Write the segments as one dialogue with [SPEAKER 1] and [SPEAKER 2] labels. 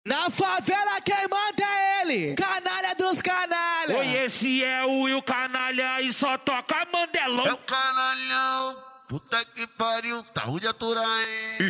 [SPEAKER 1] Na favela quem manda é ele, canalha dos canalha.
[SPEAKER 2] Oi, esse é o Will Canalha e só toca Mandelão.
[SPEAKER 3] É o canalhão, puta que pariu, tá ruim de aturar, hein?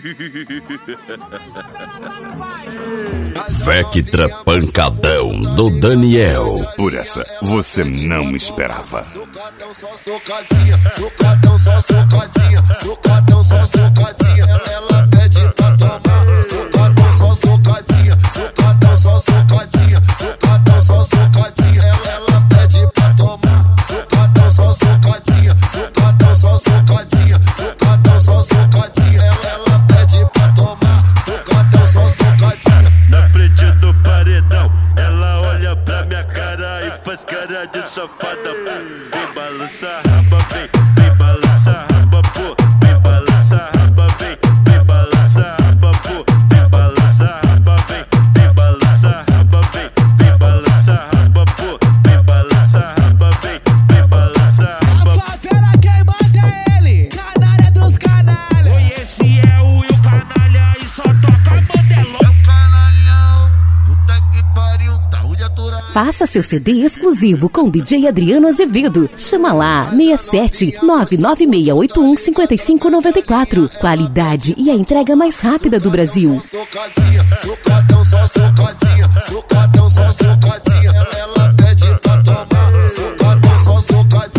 [SPEAKER 4] Vectra Pancadão do Daniel. Por essa você não esperava.
[SPEAKER 3] Socadão só socadinha, socadão só socadinha, socadão só socadinha. Ela pede pra tomar, socadão só socadinha, socadão só socadinha, socadão só socadinha. Ela pede pra tomar, socadão só socadinha, socadão só socadinha, socadão só socadinha. Ela pede pra tomar, socadão só socadinha.
[SPEAKER 5] Na frente do paredão, ela olha pra minha cara e faz cara de safada. Vem balançar a raba, vem balançar a raba, pô. Vem balançar a raba, vem balançar a raba, pô. Vem balançar a raba, vem balançar a raba, vem balançar a raba, pô. Vem balançar a raba, vem balançar a raba.
[SPEAKER 1] Na favela quem manda é ele, canalha dos canalha.
[SPEAKER 2] Oi, esse é o Will Canalha e só toca Mandelão.
[SPEAKER 3] É o canalhão, puta que pariu, tá ruim de aturar.
[SPEAKER 6] Faça seu CD exclusivo com DJ Adriano Azevedo. Chama lá, 67 99681 5594. Qualidade e a entrega mais rápida do Brasil.
[SPEAKER 3] Socadinha, socadão só socadinha, socadão só socadinha. Ela pede pra tomar, socadão só socadinha.